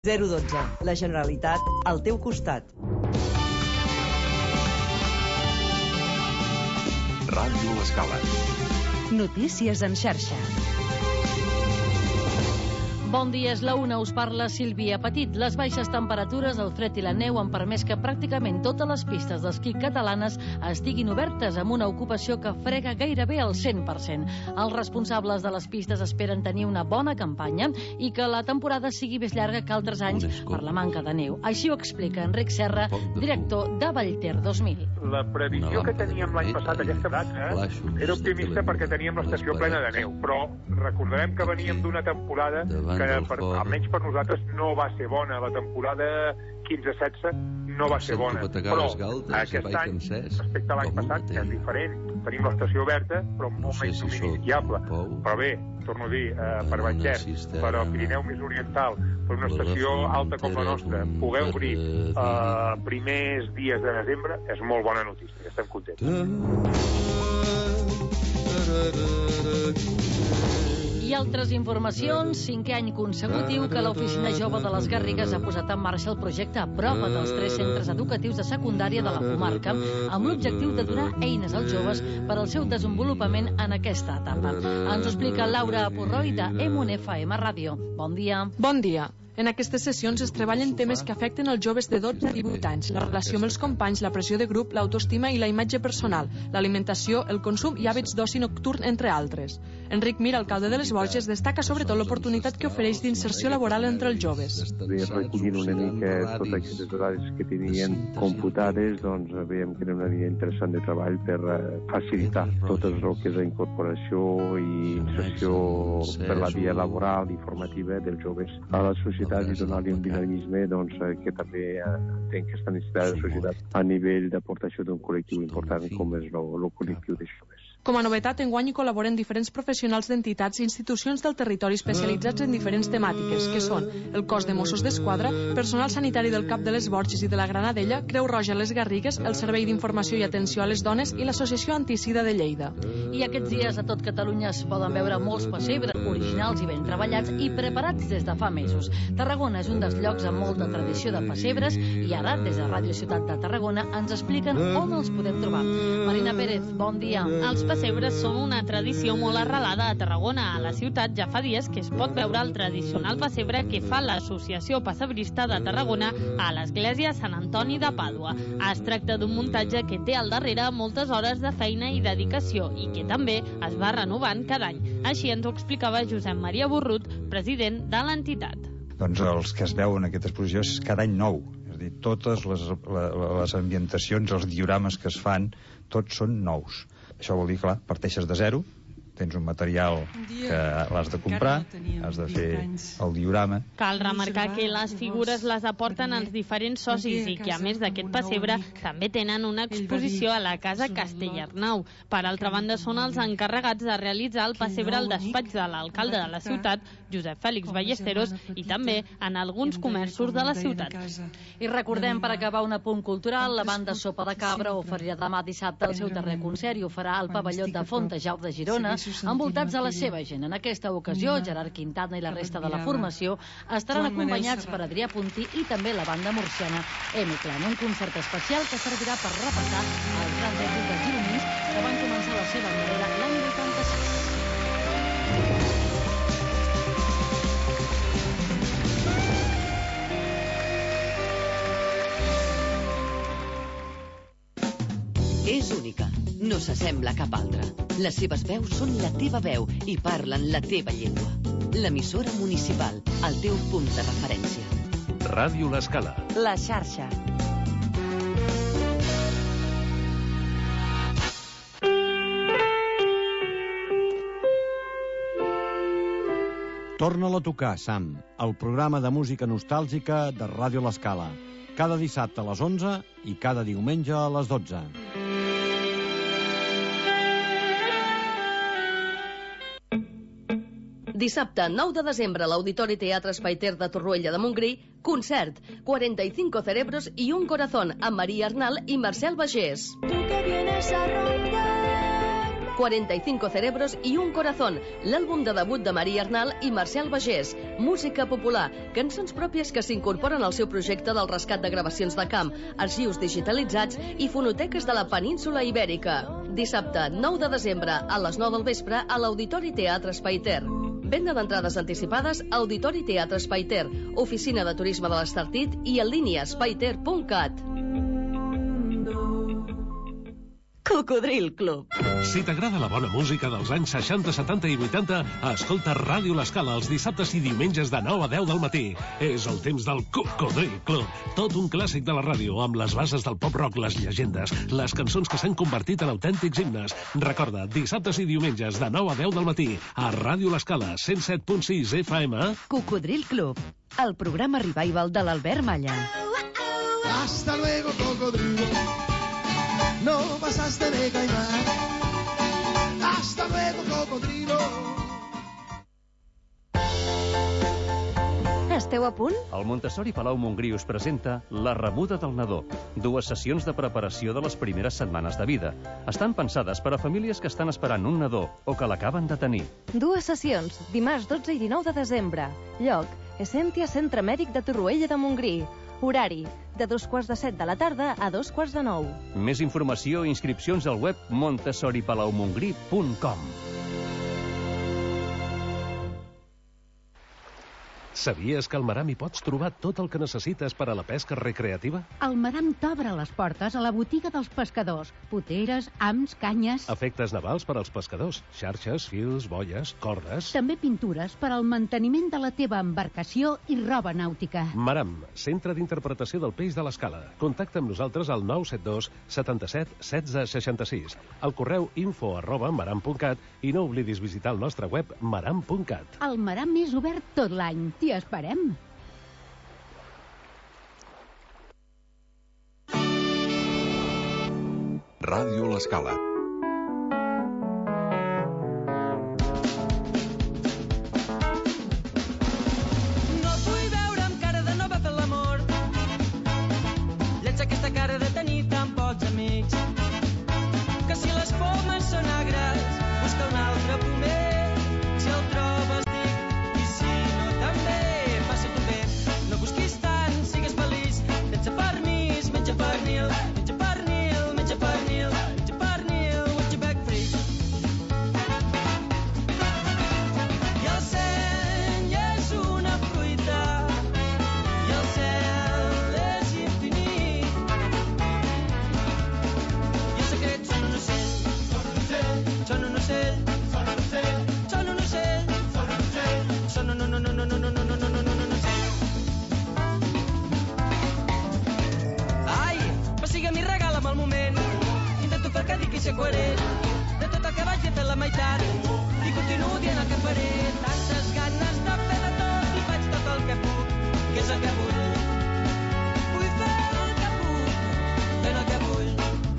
012. La Generalitat al teu costat. Ràdio L'Escala. Notícies en xarxa. Bon dia, és la una, us parla Sílvia Petit. Les baixes temperatures, el fred i la neu han permès que pràcticament totes les pistes d'esquí catalanes estiguin obertes amb una ocupació que frega gairebé al 100%. Els responsables de les pistes esperen tenir una bona campanya i que la temporada sigui més llarga que altres anys per la manca de neu. Així ho explica Enric Serra, director de Vallter 2000. La previsió que teníem l'any passat a aquesta data era optimista perquè teníem l'estació plena de neu, però recordarem que veníem d'una temporada que almenys per nosaltres no va ser bona. La temporada 15-16 no va ser bona, però aquest any respecte a l'any passat, que és diferent, tenim l'estació oberta però molt menys dominiquiable, però bé, torno a dir, per Vallter, per al Pirineu més oriental, per una estació alta com la nostra, poder obrir primers dies de desembre és molt bona notícia, estem contents. I altres informacions, 5è any consecutiu que l'Oficina Jove de les Garrigues ha posat en marxa el projecte Apropa dels 3 centres educatius de secundària de la comarca, amb l'objectiu de donar eines als joves per al seu desenvolupament en aquesta etapa. Ens ho explica Laura Purroi de M1FM Ràdio. Bon dia. Bon dia. En aquestes sessions es treballen temes que afecten els joves de 12 a 18 anys, la relació amb els companys, la pressió de grup, l'autoestima i la imatge personal, l'alimentació, el consum i hàbits d'oci nocturn, entre altres. Enric Mir, alcalde de les Borges, destaca sobretot l'oportunitat que ofereix d'inserció laboral entre els joves. Recollint una mica totes aquestes dades que tenien computades, doncs veiem que era una línia interessant de treball per facilitar tot el que és la incorporació i inserció per la via laboral i formativa dels joves a la societat i donar-li un dinamisme que també té aquesta necessitat de societat a nivell d'aportació d'un col·lectiu important com és el col·lectiu de joves. Com a novetat, enguany hi col·laboren diferents professionals d'entitats i institucions del territori especialitzats en diferents temàtiques, que són el cos de Mossos d'Esquadra, personal sanitari del CAP de les Borges i de la Granadella, Creu Roja a les Garrigues, el Servei d'Informació i Atenció a les Dones i l'Associació Antisida de Lleida. I aquests dies a tot Catalunya es poden veure molts pessebres originals i ben treballats i preparats des de fa mesos. Tarragona és un dels llocs amb molta tradició de pessebres i ara, des de Ràdio Ciutat de Tarragona, ens expliquen on els podem trobar. Marina Pérez, bon dia. Els pessebres són una tradició molt arrelada a Tarragona. A la ciutat ja fa dies que es pot veure el tradicional pessebre que fa l'Associació Pessebrista de Tarragona a l'església Sant Antoni de Pàdua. Es tracta d'un muntatge que té al darrere moltes hores de feina i dedicació i que també es va renovant cada any. Així ens ho explicava Josep Maria Borrut, president de l'entitat. Doncs els que es veuen en aquesta exposició és cada any nou. És a dir, totes les ambientacions, els diorames que es fan, tots són nous. Això vol dir, clar, parteixes de zero, tens un material que l'has de comprar, has de fer el diorama. Cal remarcar que les figures les aporten els diferents socis i que, a més d'aquest pessebre, també tenen una exposició a la Casa Castellarnau. Per altra banda, són els encarregats de realitzar el pessebre al despatx de l'alcalde de la ciutat, Josep Fèlix Ballesteros, i també en alguns comerços de la ciutat. I recordem, per acabar, un apunt cultural, la banda Sopa de Cabra oferirà demà dissabte el seu darrer concert i ho farà al pavelló de Fontejau de Girona, envoltats de la seva gent. En aquesta ocasió, Gerard Quintana i la resta de la formació estaran acompanyats per Adrià Puntí i també la banda murciana M-Clan, un concert especial que servirà per repassar els grans èxits dels gironins que van començar la seva carrera l'any 86. És única, no s'assembla a cap altra. Les seves veus són la teva veu i parlen la teva llengua. L'emissora municipal, el teu punt de referència. Ràdio L'Escala. La xarxa. Torna-la a tocar, Sam, el programa de música nostàlgica de Ràdio L'Escala. Cada dissabte a les 11 i cada diumenge a les 12. Dissabte, 9 de desembre, a l'Auditori Teatre Espai Ter de Torroella de Montgrí, concert 45 cerebros y un corazón, amb Maria Arnal i Marcel Bagés. Tu que vienes a rondarme. 45 cerebros i un corazón, l'àlbum de debut de Maria Arnal i Marcel Bagés. Música popular, cançons pròpies que s'incorporen al seu projecte del rescat de gravacions de camp, arxius digitalitzats i fonoteques de la península Ibèrica. Dissabte, 9 de desembre, a les 9 del vespre, a l'Auditori Teatre Espai-Ter. Venda d'entrades anticipades, Auditori Teatre Espai-Ter, oficina de turisme de l'Estartit i en línia espaiter.cat. Cocodril Club. Si t'agrada la bona música dels anys 60, 70 i 80, escolta Ràdio L'Escala els dissabtes i diumenges de 9 a 10 del matí. És el temps del Cocodril Club. Tot un clàssic de la ràdio, amb les bases del pop-rock, les llegendes, les cançons que s'han convertit en autèntics himnes. Recorda, dissabtes i diumenges de 9 a 10 del matí, a Ràdio L'Escala, 107.6 FM. Cocodril Club, el programa revival de l'Albert Malla. Hasta luego, cocodrilo. No pasaste de caimán. Hasta luego, cocodrilo. Esteu a punt? El Montessori Palau Montgrí us presenta La rebuda del nadó. 2 sessions de preparació de les primeres setmanes de vida. Estan pensades per a famílies que estan esperant un nadó o que l'acaben de tenir. 2 sessions, dimarts 12 i 19 de desembre. Lloc, Essentia Centre Mèdic de Torroella de Montgrí. Horari, de 7:15 de la tarda a 9:15. Més informació i inscripcions al web montessoripalaumongrí.com. Sabies que al Maram hi pots trobar tot el que necessites per a la pesca recreativa? El Maram t'obre les portes a la botiga dels pescadors. Poteres, hams, canyes... Efectes navals per als pescadors. Xarxes, fils, boies, cordes... També pintures per al manteniment de la teva embarcació i roba nàutica. Maram, centre d'interpretació del peix de l'Escala. Contacta amb nosaltres al 972 77 16 66. Al correu info@maram.cat i no oblidis visitar el nostre web maram.cat. El Maram és obert tot l'any. T'hi esperem. Ràdio L'Escala. No et vull veure amb cara de no haver fet l'amor. Lleig aquesta cara de tenir tan pocs amics. Que si les pomes són agres, busca un altre pomer. Si el trobes dic, i si no també, passa-t'ho bé. No busquis tant, sigues feliç. Sense permís, menja pernil, menja pernil, menja pernil, menja pernil, watch your back free. I el seny és una fruita, i el cel és infinit. I els secrets són un ocell, són un ocell, són un ocell, són un ocell, són un ocell, són un ocell. Ai, pessiga mi regala'm el moment. Intento fer que digui ser coherent. De tot el que vaig he fet la meitat i continuo dient el que faré. Tantes ganes de fer de tot i faig tot el que puc, que és el que vull. Vull fer el que puc, fent el que vull.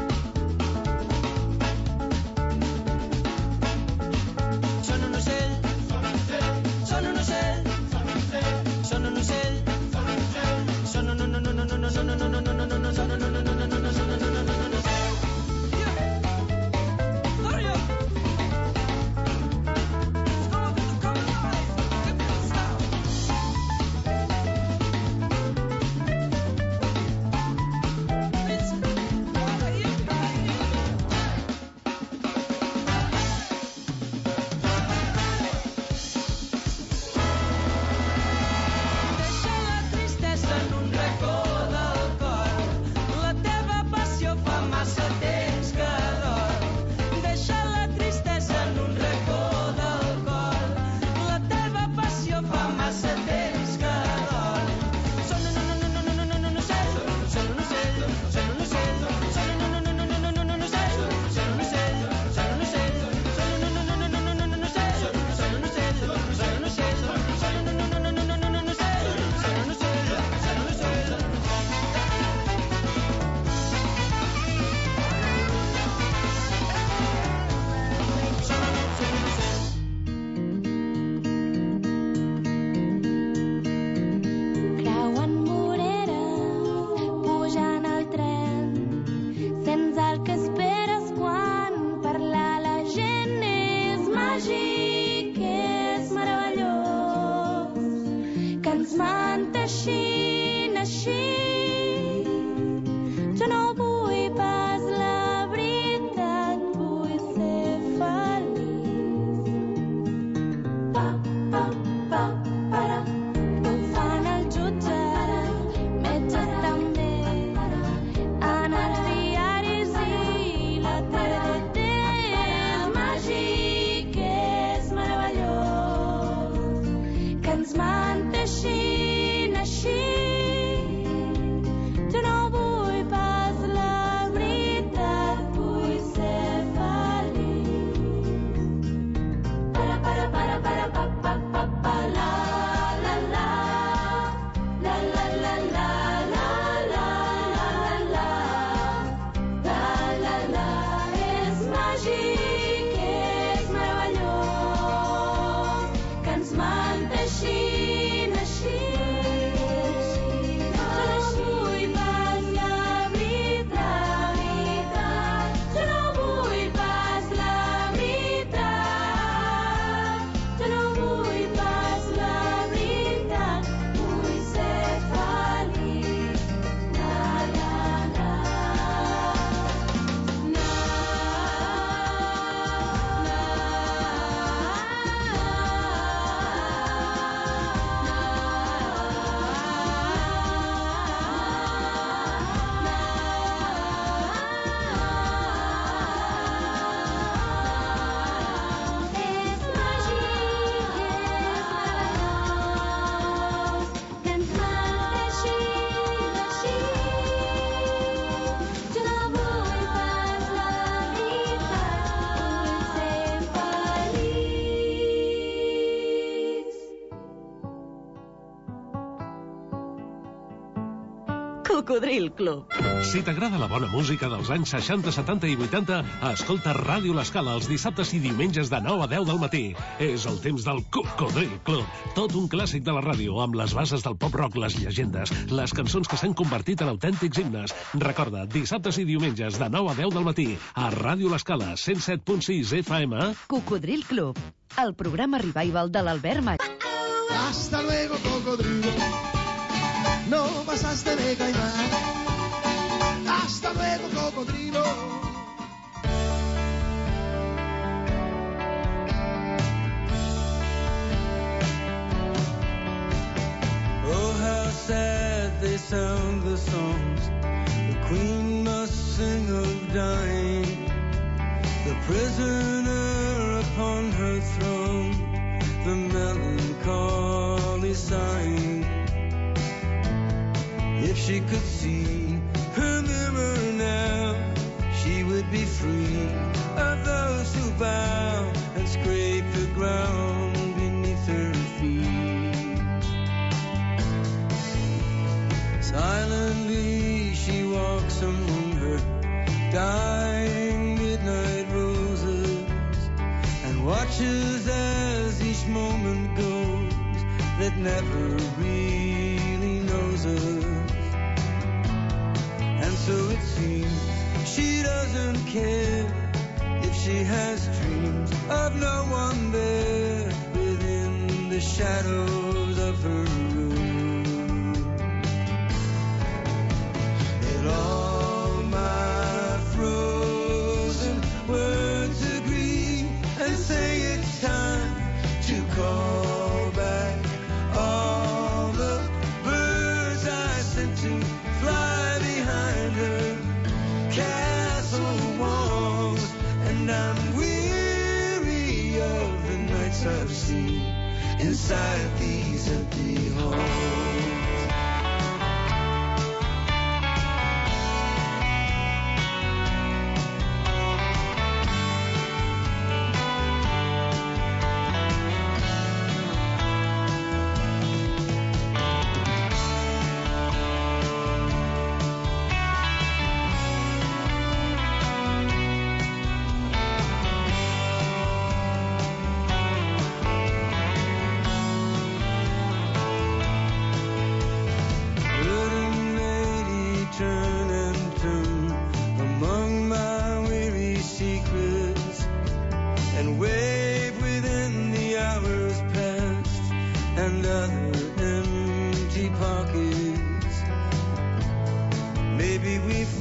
Són un ocell, són un ocell, són un ocell, són un ocell, són un ocell. així. Jo no vull pas la veritat, vull ser feliç. Pa, pa, pa, para. Ho fan el jutge, metges també, en els diaris i la TDT. És màgic, és meravellós, que ens manteixin així. Jo no vull pas la veritat, vull ser feliç. Para, pa, pa, pa, pa, la, la, la. La, la, la, la, la, la, la, la, la, la. És màgic, és meravellós, que ens manteixin així. Jo no vull pas la veritat, jo no vull pas la veritat, jo no vull pas la veritat, vull ser feliç. La, la, la. És màgic, és meravellós, que ens manteixin així. Jo no vull pas la veritat, vull ser feliç. Cocodril Club. Si t'agrada la bona música dels anys 60, 70 i 80, escolta Ràdio L'Escala els dissabtes i diumenges de 9 a 10 del matí. És el temps del Cocodril Club. Tot un clàssic de la ràdio, amb les bases del pop-rock, les llegendes, les cançons que s'han convertit en autèntics himnes. Recorda, dissabtes i diumenges de 9 a 10 del matí, a Ràdio L'Escala, 107.6 FM. Cocodril Club, el programa revival de l'Albert Malla. Hasta luego, cocodrilo. No pasaste de caimán. Hasta luego, cocodrilo. Oh, how sad they sound, the songs the queen must sing of dying. The prisoner upon her throne, the melancholy sighing. If she could see her mirror now, she would be free of those who bow and scrape the ground beneath her feet. Silently she walks among her dying midnight roses and watches as each moment goes that never really knows us. And so it seems she doesn't care if she has dreams of no one there within the shadows of her room. And all my frozen words agree and say it's time to call back all the birds I sent to fly behind her castle walls. And I'm weary of the nights I've seen inside these empty halls.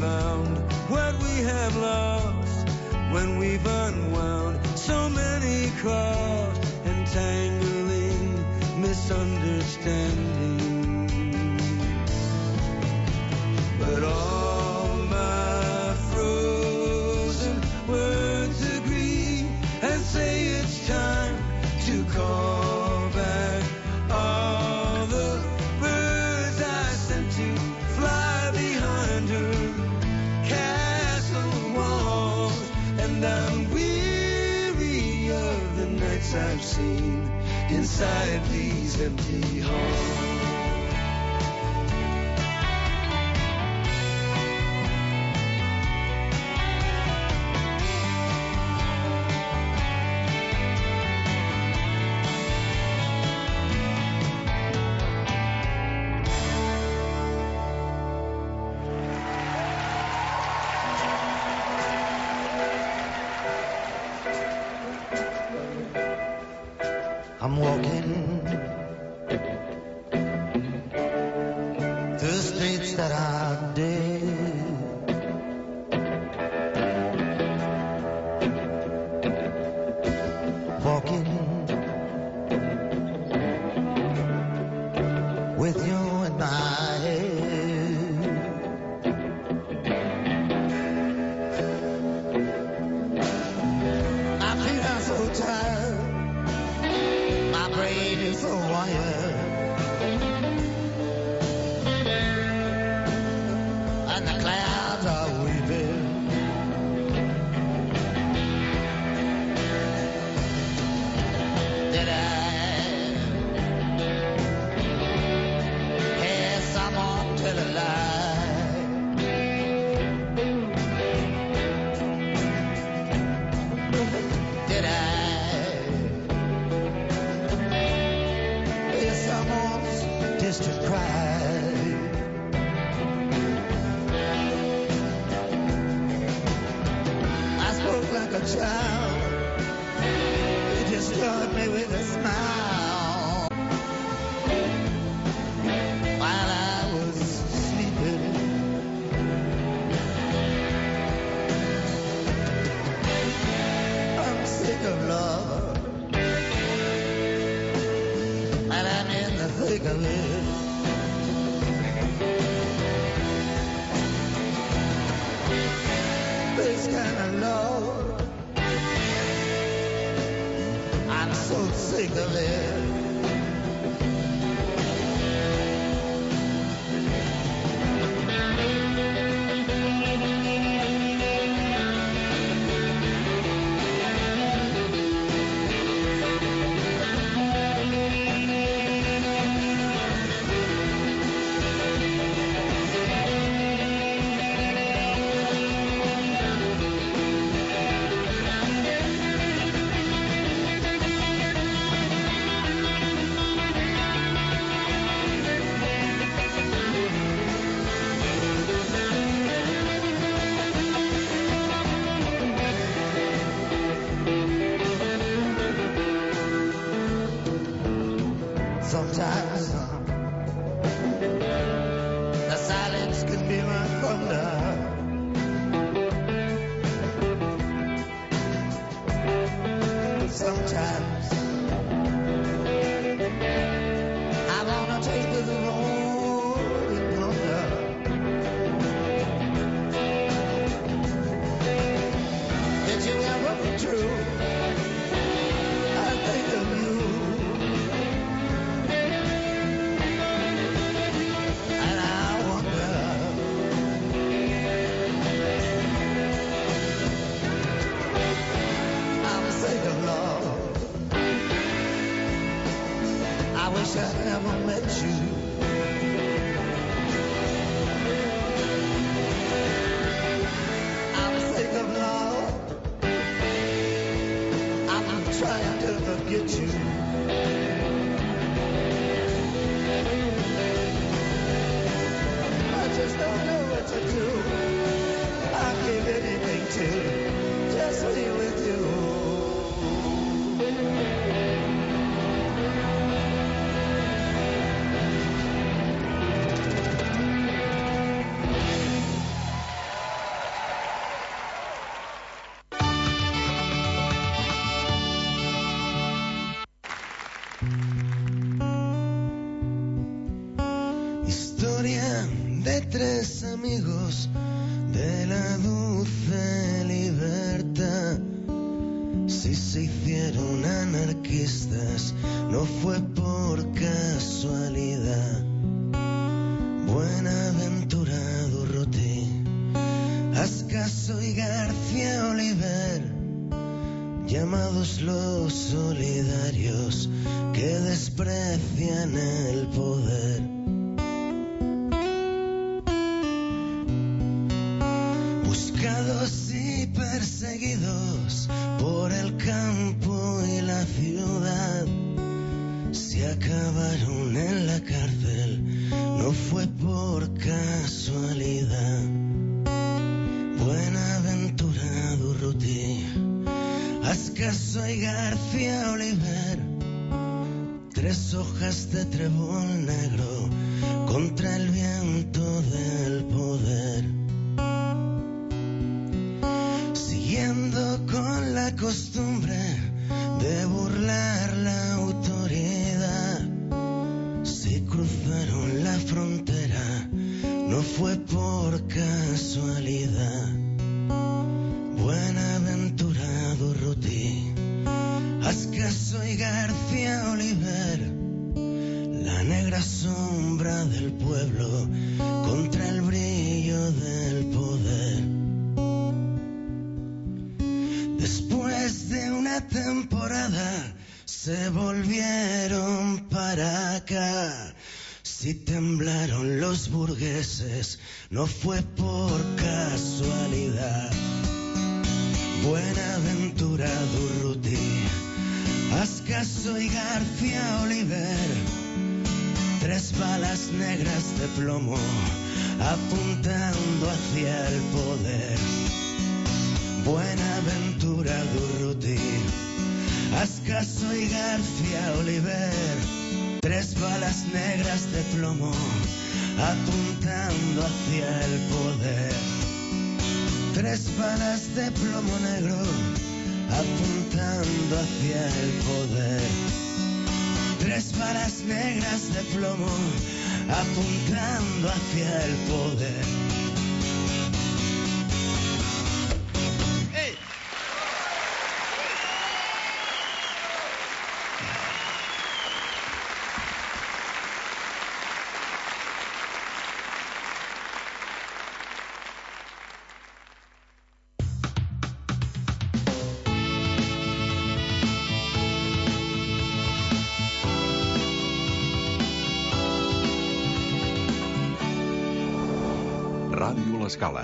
found what we have lost when we've unwound so many crossed and tangling misunderstanding. But all my frozen words agree and say it's time to call back all the birds I sent to fly behind her castle walls. And I'm weary of the nights I've seen inside these empty halls. I'm walking through streets that are dead. Walking with you in my head. My feet are so tired. My brain is so wired, and the clouds are weeping. Did I hear someone tell a lie? Did I someone's distant cry? I spoke like a child. You disturbed me with a smile while I was sleeping. I'm sick of love, and I'm in the thick of it. This kind of love, I'm so sick of it. Sometimes the silence can be my thunder. Sometimes I wanna take the road and thunder. Did you ever be true? I think of you. I wish I never met you. I'm sick of love. I'm trying to forget you. I just don't know what to do. I'll give anything to just be with you. historia de tres amigos de la dulce libertad. Si se hicieron anarquistas, no fue por casualidad. Buenaventura Durruti, Ascaso y García Oliver, llamados los solidarios que desprecian el poder. Buscados y perseguidos por el campo y la ciudad, si acabaron en la cárcel, no fue por casualidad. Buenaventura Durruti, Ascaso y García Oliver, tres hojas de trébol negro contra el viento del poder. Siguiendo con la costumbre de burlar la autoridad, si cruzaron la frontera, no fue por casualidad. Buenaventura Durruti, Ascaso y García Oliver, la negra sombra del pueblo contra el brillo del poder. Después de una temporada se volvieron para acá. Si temblaron los burgueses, no fue por casualidad. Buenaventura Durruti, Ascaso y García Oliver, tres balas negras de plomo apuntando hacia el poder. Buenaventura Durruti, Ascaso y García Oliver, tres balas negras de plomo apuntando hacia el poder. Tres balas de plomo negro apuntando hacia el poder. Tres balas negras de plomo apuntando hacia el poder. ¡Hey! Ràdio L'Escala.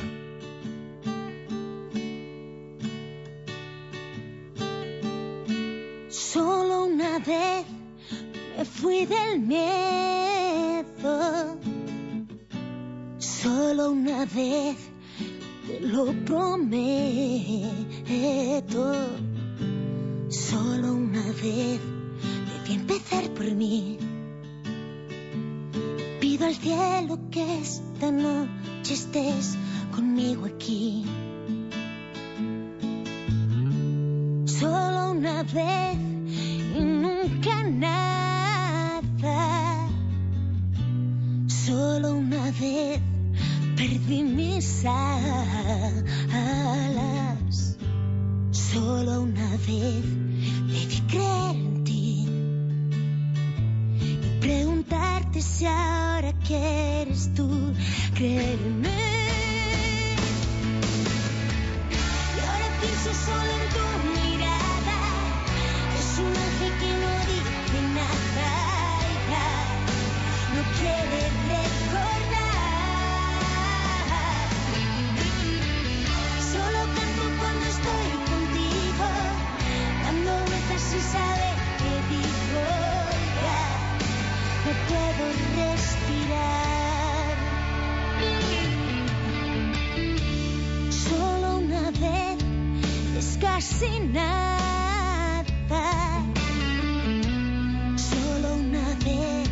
Solo una vez me fui del miedo. Solo una vez, te lo prometo. Solo una vez debí empezar por mí. Pido al cielo que esta noche estés conmigo aquí. Solo una vez y nunca nada. Solo una vez perdí mis alas. Solo una vez debí creer en ti y preguntarte si ahora quieres tú creer en mí. Y ahora pienso solo en tu mirada. Es un ángel que no dice nada. Ya no quiere recordar. Solo canto cuando estoy contigo, dando vueltas sin saber qué digo. Ya no puedo respirar. Solo una vez es casi nada. Solo una vez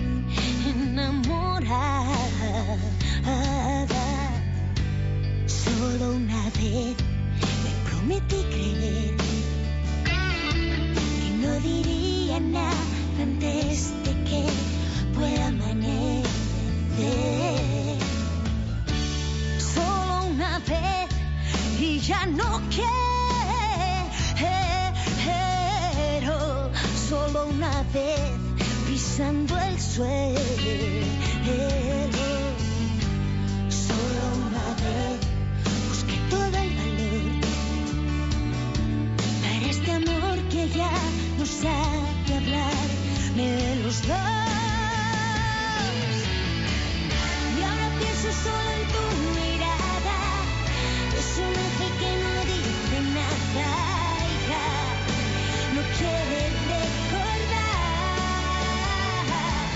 enamorada. Solo una vez me prometí creer que no diría nada antes de que pueda amanecer. consuelo. Solo una vez busqué todo el valor para este amor que ya no sabe hablarme de los dos. Y ahora pienso solo en tu mirada, es un ángel que no dice nada, hija, no quiere recordar.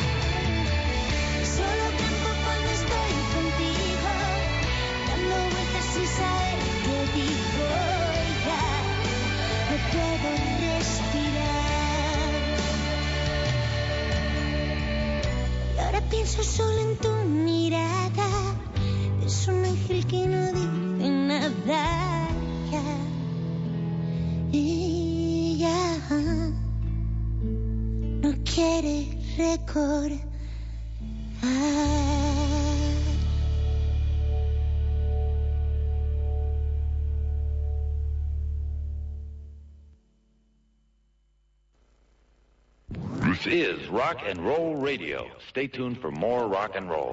Solo canto cuando estoy contigo, dando vueltas sin saber qué digo, hija, no puedo respirar. Y ahora pienso solo en tu mirada, es un ángel que no dice nada, y ya no quiere recordar. This is Rock and Roll Radio. Stay tuned for more rock and roll.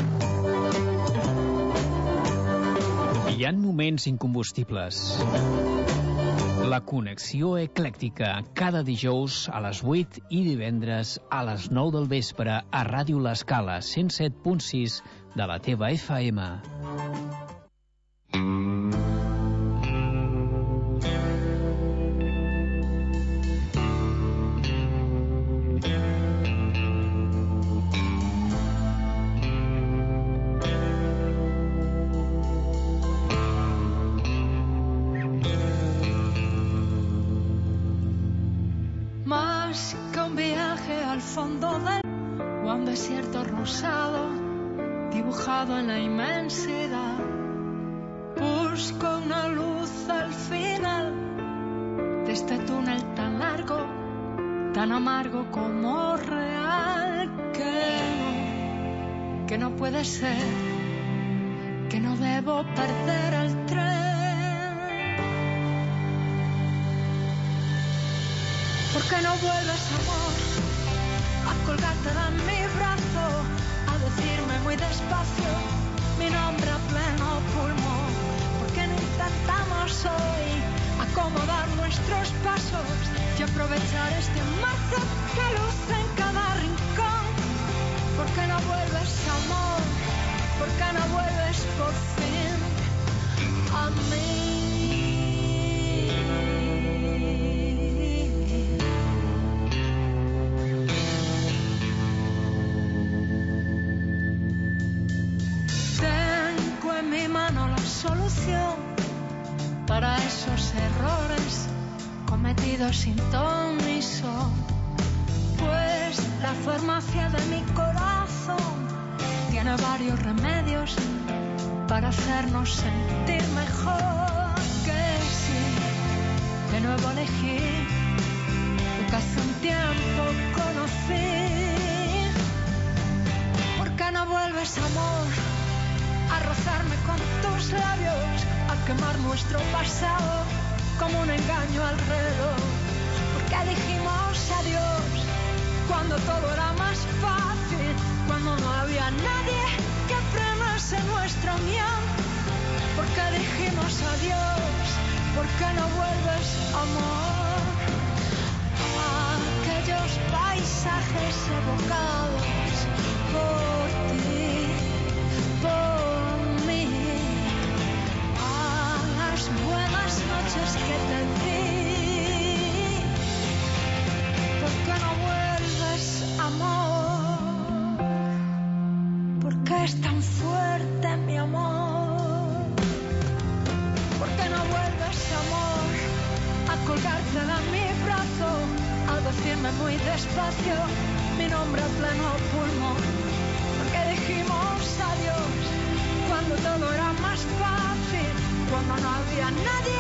Hi ha moments incombustibles. La connexió eclèctica, cada dijous a les 8 i divendres a les 9 del vespre a Ràdio L'Escala 107.6 de la teva FM. Más que un viaje al fondo del o a un desierto rosado dibujado en la inmensidad, busco una luz al final de este túnel tan largo, tan amargo como real, que no puede ser, que no debo perder el tren. ¿Por qué no vuelves, amor, a colgarte de mi brazo, a decirme muy despacio mi nombre a pleno pulmón? ¿Por qué no intentamos hoy acomodar nuestros pasos y aprovechar este marzo que luce en cada rincón? ¿Por qué no vuelves, amor? ¿Por qué no vuelves por fin a mí? Solución para esos errores cometidos sin ton ni son, pues la farmacia de mi corazón tiene varios remedios para hacernos sentir mejor. Que sí, de nuevo elegí lo que hace un tiempo conocí. ¿Por qué no vuelves, amor, a rozarme con tus labios, a quemar nuestro pasado como un engaño al reloj? Porque dijimos adiós cuando todo era más fácil, cuando no había nadie que frenase nuestra unión. Porque dijimos adiós, porque no vuelves, amor, a aquellos paisajes evocados por ti, por mí, a las buenas noches que te di. ¿Por qué no vuelves, amor? ¿Por qué es tan fuerte mi amor? ¿Por qué no vuelves, amor, a colgarte de mi brazo, a decirme muy despacio mi nombre a pleno pulmón? Porque dijimos adiós cuando todo era más fácil, cuando no había nadie